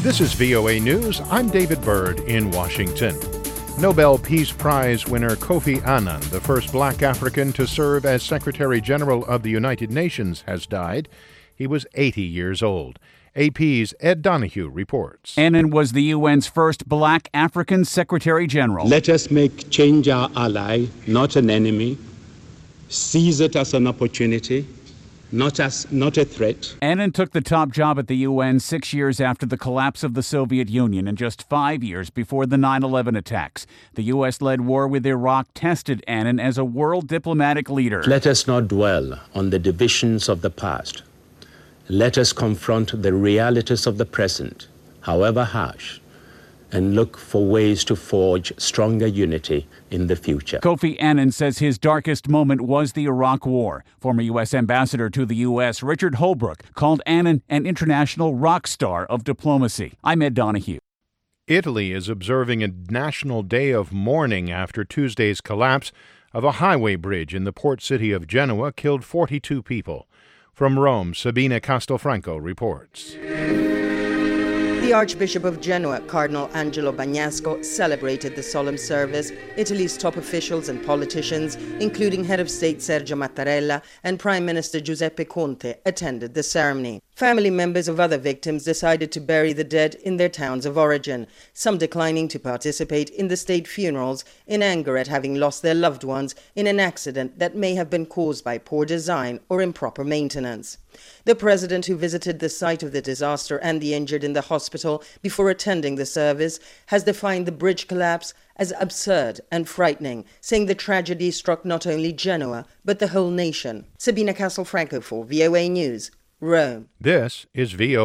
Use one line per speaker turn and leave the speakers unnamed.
This is VOA News. I'm David Byrd in Washington. Nobel Peace Prize winner Kofi Annan, the first black African to serve as Secretary General of the United Nations, has died. He was 80 years old. AP's Ed Donahue reports.
Annan was the UN's first black African Secretary General.
Let us make change our ally, not an enemy. Seize it as an opportunity, not a threat.
Annan took the top job at the UN 6 years after the collapse of the Soviet Union and just 5 years before the 9/11 attacks. The U.S.-led war with Iraq tested Annan as a world diplomatic leader.
Let us not dwell on the divisions of the past. Let us confront the realities of the present, however harsh, and look for ways to forge stronger unity in the future.
Kofi Annan says his darkest moment was the Iraq War. Former U.S. Ambassador to the U.S., Richard Holbrooke, called Annan an international rock star of diplomacy. I'm Ed Donahue.
Italy is observing a national day of mourning after Tuesday's collapse of a highway bridge in the port city of Genoa killed 42 people. From Rome, Sabina Castelfranco reports.
The Archbishop of Genoa, Cardinal Angelo Bagnasco, celebrated the solemn service. Italy's top officials and politicians, including Head of State Sergio Mattarella and Prime Minister Giuseppe Conte, attended the ceremony. Family members of other victims decided to bury the dead in their towns of origin, some declining to participate in the state funerals in anger at having lost their loved ones in an accident that may have been caused by poor design or improper maintenance. The president, who visited the site of the disaster and the injured in the hospital before attending the service, has defined the bridge collapse as absurd and frightening, saying the tragedy struck not only Genoa, but the whole nation. Sabina Castelfranco for VOA News, Rome.
This is VOA.